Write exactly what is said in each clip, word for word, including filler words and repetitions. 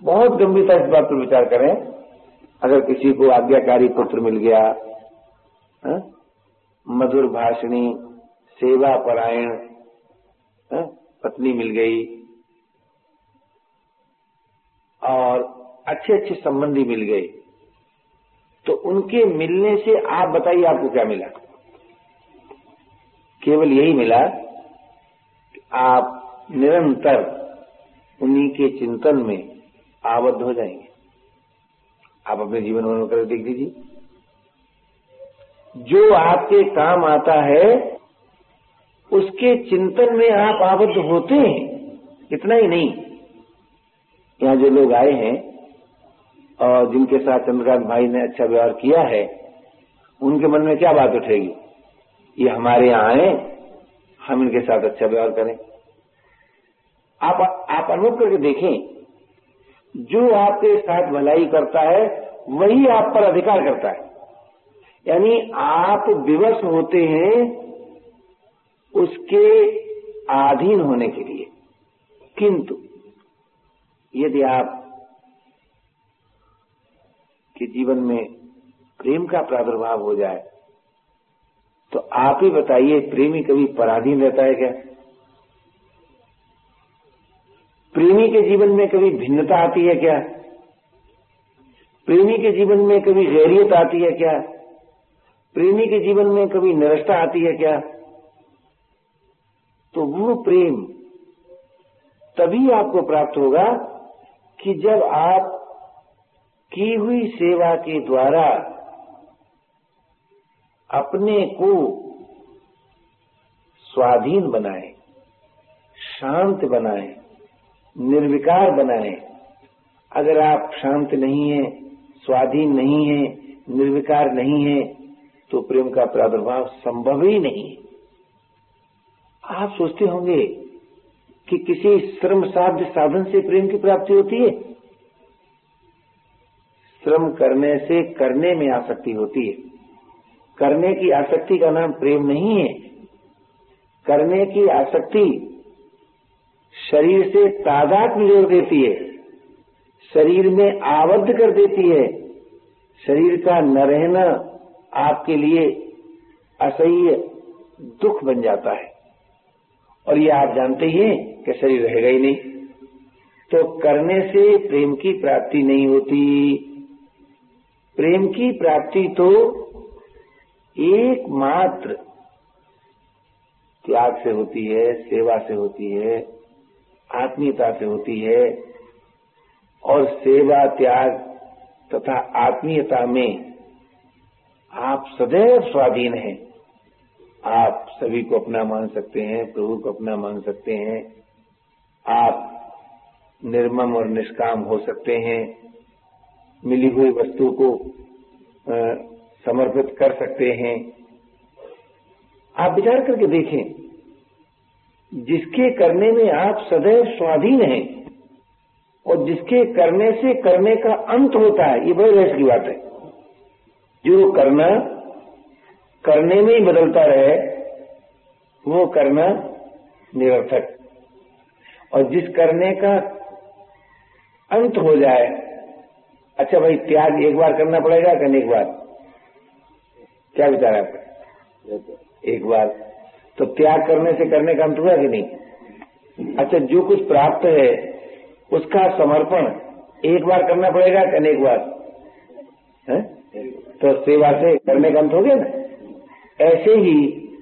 बहुत गंभीरता इस बात पर विचार करें। अगर किसी को आज्ञाकारी पुत्र मिल गया, हा? मधुर भाषणी, सेवा परायण हा? पत्नी मिल गई और अच्छे अच्छे संबंधी मिल गए, तो उनके मिलने से आप बताइए आपको क्या मिला? केवल यही मिला कि आप निरंतर उन्हीं के चिंतन में आबद्ध हो जाएंगे। आप अपने जीवन में कर देख दीजिए, जो आपके काम आता है उसके चिंतन में आप आबद्ध होते हैं। इतना ही नहीं, यहाँ जो लोग आए हैं और जिनके साथ चंद्रकांत भाई ने अच्छा व्यवहार किया है, उनके मन में क्या बात उठेगी? ये हमारे यहाँ आए, हम इनके साथ अच्छा व्यवहार करें। आप आप अनुभव करके देखें, जो आपके साथ भलाई करता है वही आप पर अधिकार करता है। यानी आप विवश होते हैं उसके अधीन होने के लिए। किंतु यदि आप के जीवन में प्रेम का प्रादुर्भाव हो जाए, तो आप ही बताइए, प्रेमी कभी पराधीन रहता है क्या? प्रेमी के जीवन में कभी भिन्नता आती है क्या? प्रेमी के जीवन में कभी गैरियत आती है क्या? प्रेमी के जीवन में कभी निरस्ता आती है क्या? तो वो प्रेम तभी आपको प्राप्त होगा कि जब आप की हुई सेवा के द्वारा अपने को स्वाधीन बनाए, शांत बनाए, निर्विकार बनाए। अगर आप शांत नहीं हैं, स्वाधीन नहीं हैं, निर्विकार नहीं हैं, तो प्रेम का प्रादुर्भाव संभव ही नहीं है। आप सोचते होंगे कि किसी श्रम साध्य साधन से प्रेम की प्राप्ति होती है? श्रम करने से करने में आसक्ति होती है। करने की आसक्ति का नाम प्रेम नहीं है। करने की आसक्ति शरीर से तादात्म्य जोड़ देती है, शरीर में आबद्ध कर देती है। शरीर का न रहना आपके लिए असह्य दुख बन जाता है, और ये आप जानते ही हैं कि शरीर रहेगा ही नहीं। तो करने से प्रेम की प्राप्ति नहीं होती। प्रेम की प्राप्ति तो एकमात्र त्याग से होती है, सेवा से होती है, आत्मीयता से होती है। और सेवा, त्याग तथा आत्मीयता में आप सदैव स्वाधीन हैं। आप सभी को अपना मान सकते हैं, प्रभु को अपना मान सकते हैं। आप निर्मम और निष्काम हो सकते हैं, मिली हुई वस्तु को आ, समर्पित कर सकते हैं। आप विचार करके देखें, जिसके करने में आप सदैव स्वाधीन हैं और जिसके करने से करने का अंत होता है, ये बड़े रहस्य की बात है। जो करना करने में ही बदलता रहे, वो करना निरर्थक। और जिस करने का अंत हो जाए, अच्छा भाई त्याग एक बार करना पड़ेगा कि एक बार? क्या विचार है आपका? एक बार। तो त्याग करने से करने का अंत हुआ कि नहीं? अच्छा, जो कुछ प्राप्त है उसका समर्पण एक बार करना पड़ेगा कि एक बार? है? तो सेवा से करने का अंत हो गया ना। ऐसे ही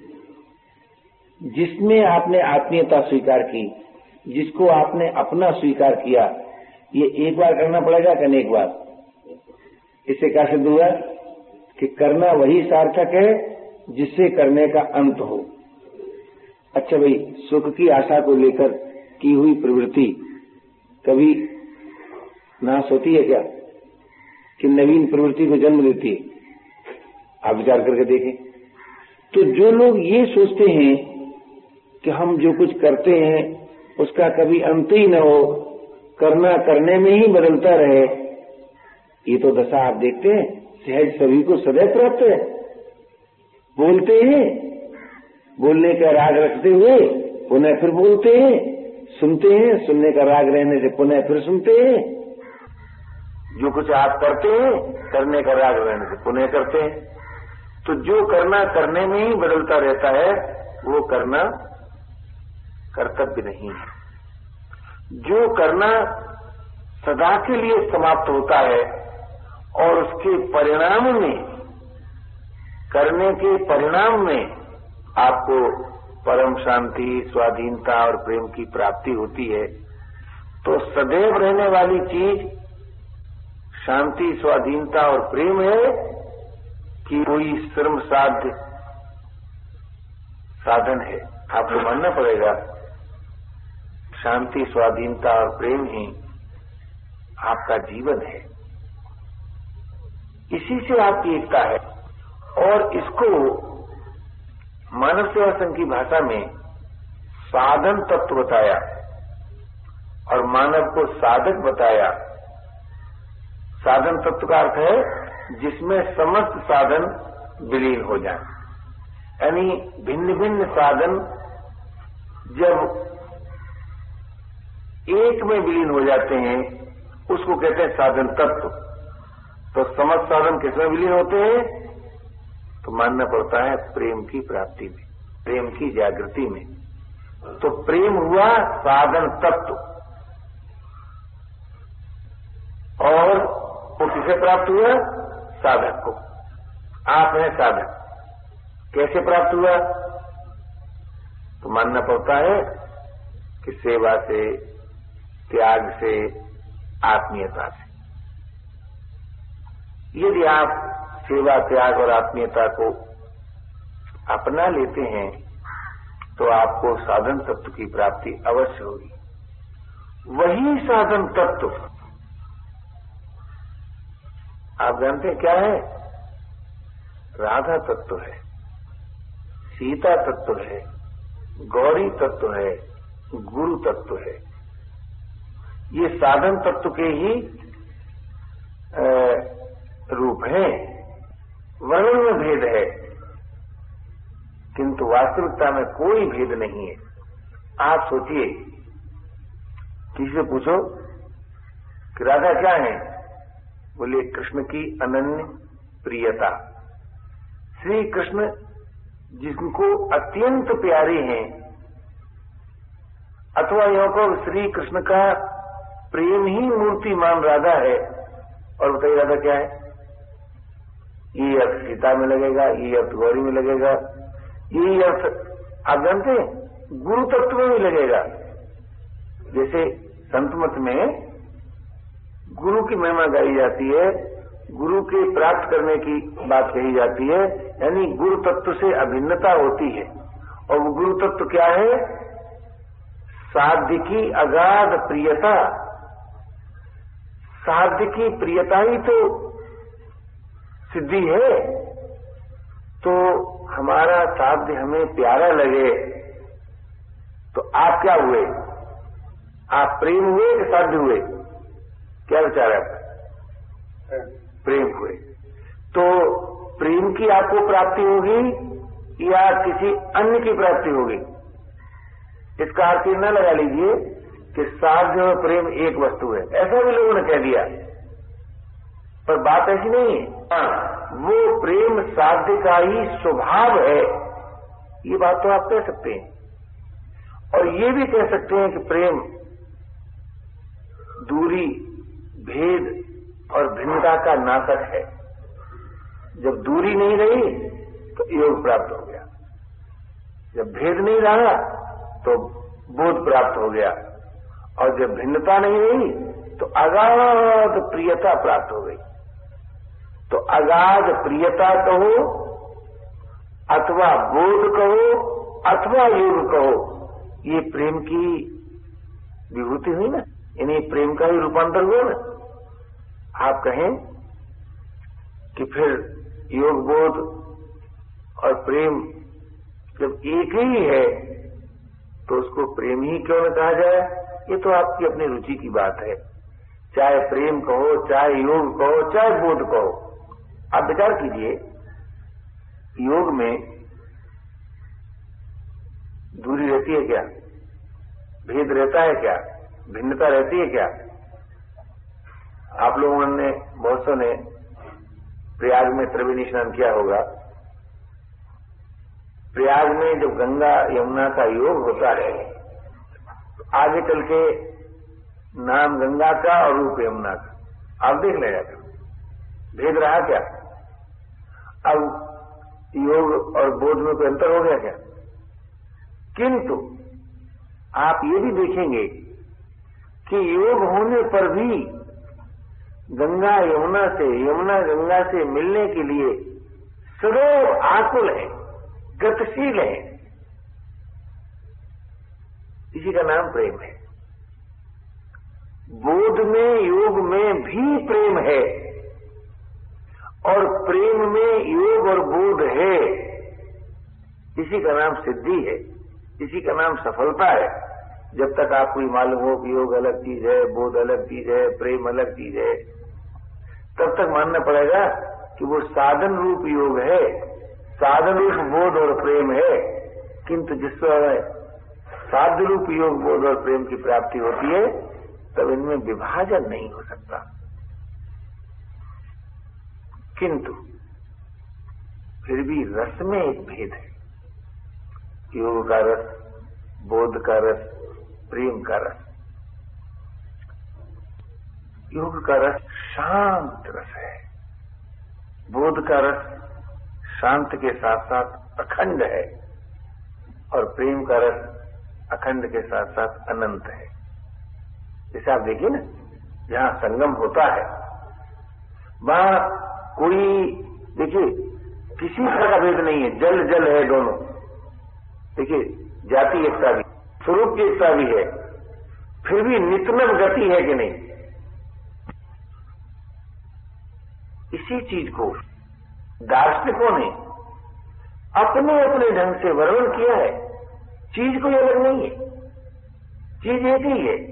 जिसमें आपने आत्मीयता स्वीकार की, जिसको आपने अपना स्वीकार किया, ये एक बार करना पड़ेगा कि एक बार? इससे क्या सिद्ध हुआ कि करना वही सार्थक है जिससे करने का अंत हो। अच्छा भाई, सुख की आशा को लेकर की हुई प्रवृत्ति कभी नाश होती है क्या? कि नवीन प्रवृत्ति को जन्म देती है? आप विचार करके देखें। तो जो लोग ये सोचते हैं कि हम जो कुछ करते हैं उसका कभी अंत ही न हो, करना करने में ही बदलता रहे, ये तो दशा आप देखते हैं सहज सभी को सदैव प्राप्त है। बोलते हैं, बोलने का राग रखते हुए पुनः फिर बोलते हैं, सुनते हैं, सुनने का राग रहने से पुनः फिर सुनते हैं, जो कुछ आप करते हैं करने का राग रहने से पुण्य करते हैं। तो जो करना करने में ही बदलता रहता है वो करना कर्तव्य नहीं है। जो करना सदा के लिए समाप्त होता है और उसके परिणाम में, करने के परिणाम में आपको परम शांति, स्वाधीनता और प्रेम की प्राप्ति होती है, तो सदैव रहने वाली चीज शांति, स्वाधीनता और प्रेम है कि कोई श्रम साध्य साधन है? आपको मानना पड़ेगा शांति, स्वाधीनता और प्रेम ही आपका जीवन है। इसी से आपकी एकता है। और इसको मानव सेवा संघ की भाषा में साधन तत्व बताया और मानव को साधक बताया। साधन तत्व का अर्थ है जिसमें समस्त साधन विलीन हो जाए, यानी भिन्न भिन्न साधन जब एक में विलीन हो जाते हैं उसको कहते हैं साधन तत्व। तो समस्त साधन किसमें विलीन होते हैं? तो मानना पड़ता है प्रेम की प्राप्ति में, प्रेम की जागृति में। तो प्रेम हुआ साधन तत्व। और वो किसे प्राप्त हुआ? साधक को। आप हैं साधक। कैसे प्राप्त हुआ? तो मानना पड़ता है कि सेवा से, त्याग से, आत्मीयता से। यदि आप सेवा, त्याग और आत्मीयता को अपना लेते हैं तो आपको साधन तत्व की प्राप्ति अवश्य होगी। वही साधन तत्व आप जानते हैं क्या है? राधा तत्व है, सीता तत्व है, गौरी तत्व है, गुरु तत्व है। ये साधन तत्व के ही रूप हैं। वर्णन में भेद है किंतु वास्तविकता में कोई भेद नहीं है। आप सोचिए, किसी से पूछो कि राधा क्या है? बोले कृष्ण की अनन्य प्रियता। श्री कृष्ण जिनको अत्यंत प्यारे हैं, अथवा यह को श्री कृष्ण का प्रेम ही मूर्तिमान राधा है। और बताइए राधा क्या है? ये अर्थ सीता में लगेगा, ये अर्थ गौरी में लगेगा, यही अर्थ आप जानते हैं गुरु तत्व में भी लगेगा। जैसे संत मत में गुरु की महिमा गाई जाती है, गुरु के प्राप्त करने की बात कही जाती है, यानी गुरु तत्व से अभिन्नता होती है। और वो गुरु तत्व क्या है? साध्य की अगाध प्रियता। साध्य की प्रियता ही तो सिद्धि है। तो हमारा साध्य हमें प्यारा लगे तो आप क्या हुए? आप प्रेम हुए कि साध्य हुए? क्या विचार है आपका? प्रेम हुए। तो प्रेम की आपको प्राप्ति होगी या किसी अन्य की प्राप्ति होगी? इसका अर्थ न लगा लीजिए कि साध्य और प्रेम एक वस्तु है, ऐसा भी लोगों ने कह दिया, पर बात ऐसी नहीं है। हाँ, वो प्रेम साध्य का ही स्वभाव है, ये बात तो आप कह सकते हैं। और ये भी कह सकते हैं कि प्रेम दूरी, भेद और भिन्नता का नाशक है। जब दूरी नहीं रही तो योग प्राप्त हो गया, जब भेद नहीं रहा तो बोध प्राप्त हो गया, और जब भिन्नता नहीं रही तो अगाध प्रियता प्राप्त हो गई। तो अगाध प्रियता कहो अथवा बोध कहो अथवा योग कहो, ये प्रेम की विभूति हुई ना, यानी प्रेम का ही रूपांतर हुआ ना। आप कहें कि फिर योग, बोध और प्रेम जब एक ही है तो उसको प्रेम ही क्यों न कहा जाए? ये तो आपकी अपनी रुचि की बात है। चाहे प्रेम कहो, चाहे योग कहो, चाहे बोध कहो। आप विचार कीजिए, योग में दूरी रहती है क्या? भेद रहता है क्या? भिन्नता रहती है क्या? आप लोगों ने बहुत सौ ने प्रयाग में त्रिवेणी स्नान किया होगा। प्रयाग में जब गंगा यमुना का योग होता है तो आगे चल के नाम गंगा का और रूप यमुना का आप देख लेगा, भेद रहा क्या? अब योग और बोध में कोई अंतर हो गया क्या? किंतु आप ये भी देखेंगे कि योग होने पर भी गंगा यमुना से, यमुना गंगा से मिलने के लिए सदैव आकुल है, गतिशील है। इसी का नाम प्रेम है। बोध में, योग में भी प्रेम है और प्रेम में योग और बोध है। इसी का नाम सिद्धि है, इसी का नाम सफलता है। जब तक आपको मालूम हो कि योग अलग चीज है, बोध अलग चीज है, प्रेम अलग चीज है, तब तक मानना पड़ेगा कि वो साधन रूप योग है, साधन रूप बोध और प्रेम है। किंतु जिस समय साध्य रूप योग, बोध और प्रेम की प्राप्ति होती है तब इनमें विभाजन नहीं हो सकता। किंतु फिर भी रस में एक भेद है। योग का रस, बोध का रस, प्रेम का रस। योग का रस शांत रस है, बोध का रस शांत के साथ साथ अखंड है और प्रेम का रस अखंड के साथ साथ अनंत है। जैसे आप देखिए ना, जहां संगम होता है वहां कोई, देखिए किसी तरह का भेद नहीं है, जल जल है दोनों। देखिए जाति एकता भी, स्वरूप की एकता भी है, फिर भी नितनव गति है कि नहीं। इसी चीज को दार्शनिकों ने अपने अपने ढंग से वर्णन किया है। चीज कोई अलग नहीं है, चीज एक ही है।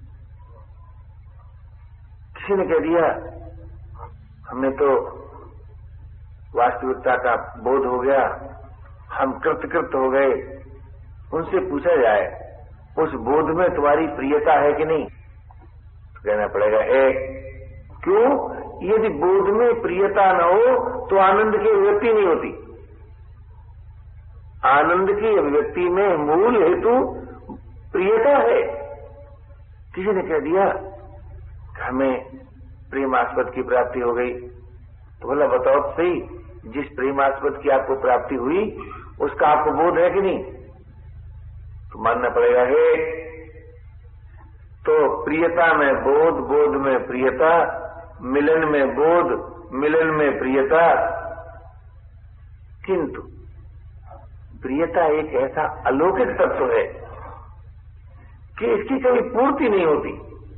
किसी ने कह दिया हमें तो वास्तविकता का बोध हो गया, हम कृतकृत हो गए। उनसे पूछा जाए उस बोध में तुम्हारी प्रियता है कि नहीं, तो कहना पड़ेगा है। क्यों? यदि बोध में प्रियता न हो तो आनंद की अभिव्यक्ति नहीं होती। आनंद की अभिव्यक्ति में मूल हेतु प्रियता है। किसी ने कह दिया हमें प्रेमास्पद की प्राप्ति हो गई, तो बोला बताओ तो सही, जिस प्रेमास्पद की आपको प्राप्ति हुई उसका आपको बोध है कि नहीं, तो मानना पड़ेगा है। तो प्रियता में बोध, बोध में प्रियता, मिलन में बोध, मिलन में प्रियता। किंतु प्रियता एक ऐसा अलौकिक तत्व है कि इसकी कभी पूर्ति नहीं होती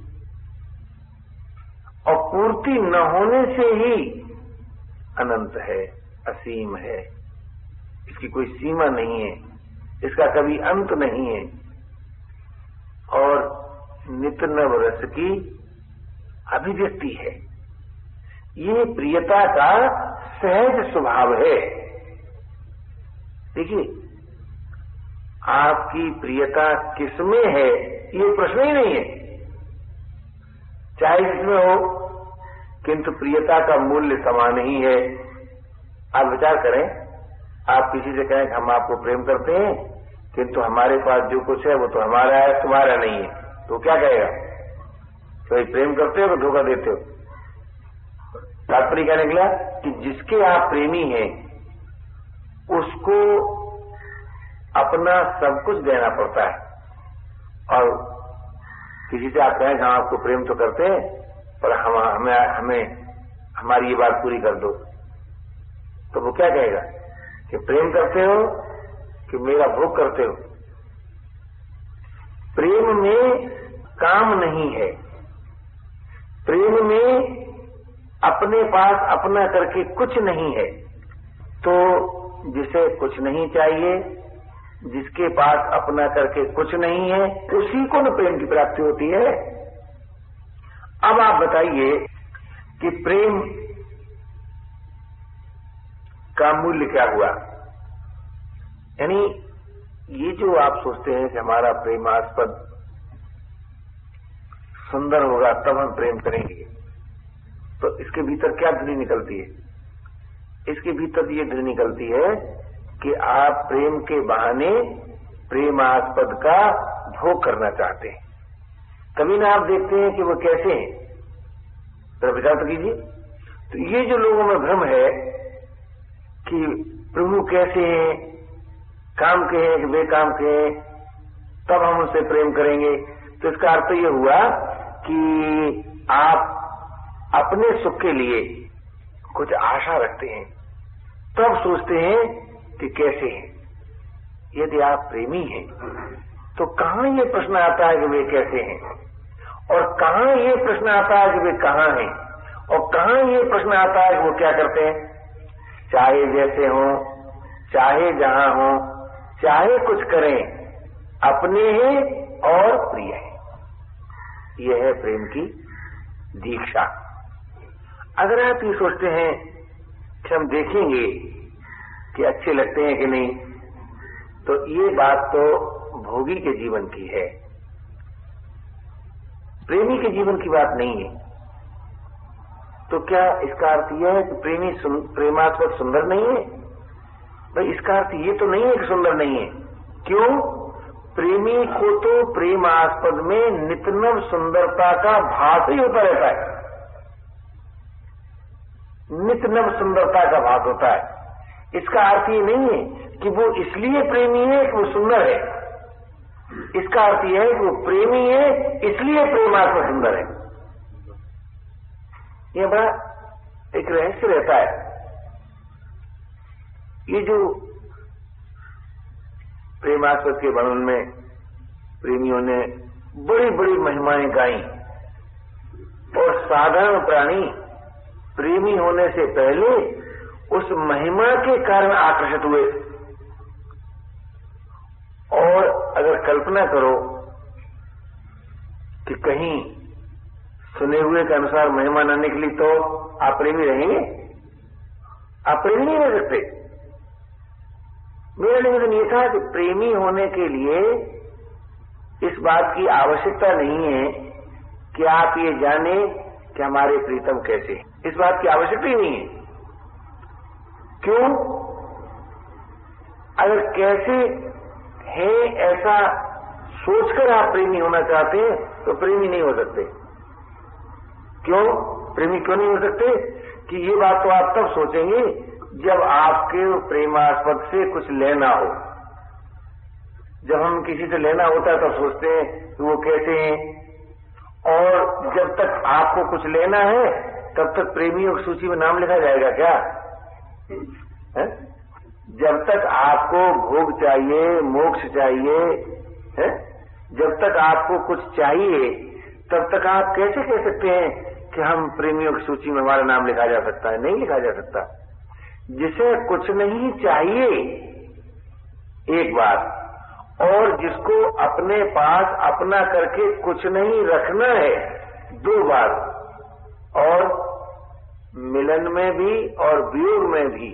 और पूर्ति न होने से ही अनंत है, असीम है। इसकी कोई सीमा नहीं है, इसका कभी अंत नहीं है और नित नव रस की अभिव्यक्ति है। ये प्रियता का सहज स्वभाव है। देखिए आपकी प्रियता किसमें है ये प्रश्न ही नहीं है, चाहे जिसमें हो, किंतु प्रियता का मूल्य समान ही है। आप विचार करें, आप किसी से कहें कि हम आपको प्रेम करते हैं किंतु हमारे पास जो कुछ है वो तो हमारा है, तुम्हारा नहीं है, तो क्या कहेगा? तो प्रेम करते हो तो धोखा देते हो। तात्पर्य क्या निकला कि जिसके आप प्रेमी हैं उसको अपना सब कुछ देना पड़ता है। और किसी से आप कहें कि हम आपको प्रेम तो करते हैं पर हम हमें हमें हमारी ये बात पूरी कर दो, तो वो क्या कहेगा कि प्रेम करते हो कि मेरा भोग करते हो। प्रेम में काम नहीं है, प्रेम में अपने पास अपना करके कुछ नहीं है। तो जिसे कुछ नहीं चाहिए, जिसके पास अपना करके कुछ नहीं है, उसी को न प्रेम की प्राप्ति होती है। अब आप बताइए कि प्रेम का मूल्य क्या हुआ? यानी ये जो आप सोचते हैं कि हमारा प्रेमास्पद सुंदर होगा तब हम प्रेम करेंगे, तो इसके भीतर क्या ध्वनि निकलती है? इसके भीतर ये ध्वनि निकलती है कि आप प्रेम के बहाने प्रेमास्पद का भोग करना चाहते हैं। तभी ना आप देखते हैं कि वो कैसे हैं। तो विचार तो कीजिए। तो ये जो लोगों में भ्रम है कि प्रभु कैसे हैं, काम के हैं कि बेकाम के हैं, तब हम उनसे प्रेम करेंगे, तो इसका अर्थ ये हुआ कि आप अपने सुख के लिए कुछ आशा रखते हैं, तब सोचते हैं कि कैसे हैं। यदि आप प्रेमी हैं तो कहां ये प्रश्न आता है कि वे कैसे हैं, और कहां ये प्रश्न आता है कि वे कहां हैं, और कहां ये प्रश्न आता है कि वो क्या करते हैं। चाहे जैसे हो, चाहे जहां हो, चाहे कुछ करें, अपने हैं और प्रिय हैं। यह है प्रेम की दीक्षा। अगर आप ये सोचते हैं कि हम देखेंगे कि अच्छे लगते हैं कि नहीं, तो ये बात तो भोगी के जीवन की है, प्रेमी के जीवन की बात नहीं है। तो क्या इसका अर्थ यह है कि प्रेमी प्रेमास्पद सुंदर नहीं है? भाई इसका अर्थ ये तो नहीं है कि सुंदर नहीं है। क्यों? प्रेमी को तो प्रेमास्पद में नितनव सुंदरता का भास ही होता रहता है, नितनव सुंदरता का भास होता है। इसका अर्थ ये नहीं है कि वो इसलिए प्रेमी है कि वो सुंदर है। इसका अर्थ यह है कि वो प्रेमी है इसलिए प्रेमास्पद सुंदर है। यह बड़ा एक रहस्य रहता है। ये जो प्रेमास्पद के वर्णन में प्रेमियों ने बड़ी बड़ी महिमाएं गाई, और साधारण प्राणी प्रेमी होने से पहले उस महिमा के कारण आकर्षित हुए। और अगर कल्पना करो कि कहीं सुने हुए के अनुसार महिमा न निकली तो आप प्रेमी रहेंगे? आप प्रेमी नहीं रह सकते। मेरा निवेदन ये था कि प्रेमी होने के लिए इस बात की आवश्यकता नहीं है कि आप ये जाने कि हमारे प्रीतम कैसे हैं। इस बात की आवश्यकता ही नहीं है। क्यों? अगर कैसे है ऐसा सोचकर आप प्रेमी होना चाहते हैं तो प्रेमी नहीं हो सकते। क्यों प्रेमी क्यों नहीं हो सकते? कि ये बात तो आप तब सोचेंगे जब आपके प्रेमास्पद से कुछ लेना हो। जब हम किसी से लेना होता है तो सोचते हैं कि वो कैसे हैं, और जब तक आपको कुछ लेना है तब तक प्रेमियों की सूची में नाम लिखा जाएगा क्या? है? जब तक आपको भोग चाहिए, मोक्ष चाहिए, है? जब तक आपको कुछ चाहिए तब तक आप कैसे कह सकते हैं कि हम प्रेमियों की सूची में हमारा नाम लिखा जा सकता है? नहीं लिखा जा सकता। जिसे कुछ नहीं चाहिए एक बात, और जिसको अपने पास अपना करके कुछ नहीं रखना है दो बात। और मिलन में भी और वियोग में भी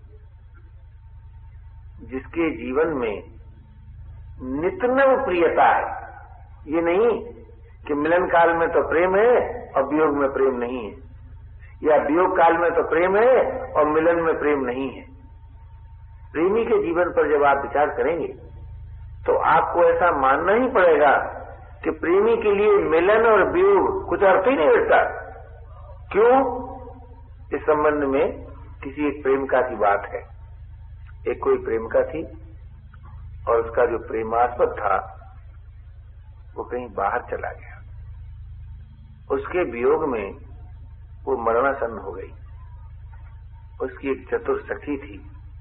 जिसके जीवन में नितनव प्रियता है। ये नहीं कि मिलन काल में तो प्रेम है और वियोग में प्रेम नहीं है, या वियोग काल में तो प्रेम है और मिलन में प्रेम नहीं है। प्रेमी के जीवन पर जब आप विचार करेंगे तो आपको ऐसा मानना ही पड़ेगा कि प्रेमी के लिए मिलन और वियोग कुछ अर्थ ही नहीं रखता। क्यों? इस संबंध में किसी एक प्रेमिका की बात है। एक कोई प्रेमिका थी और उसका जो प्रेमास्पद था वो कहीं बाहर चला गया। उसके वियोग में वो मरणासन्न हो गई। उसकी एक चतुर सखी थी।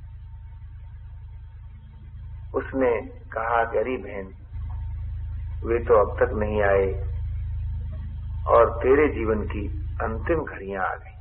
उसने कहा कि अरे बहन, वे तो अब तक नहीं आए और तेरे जीवन की अंतिम घड़ियां आ गई।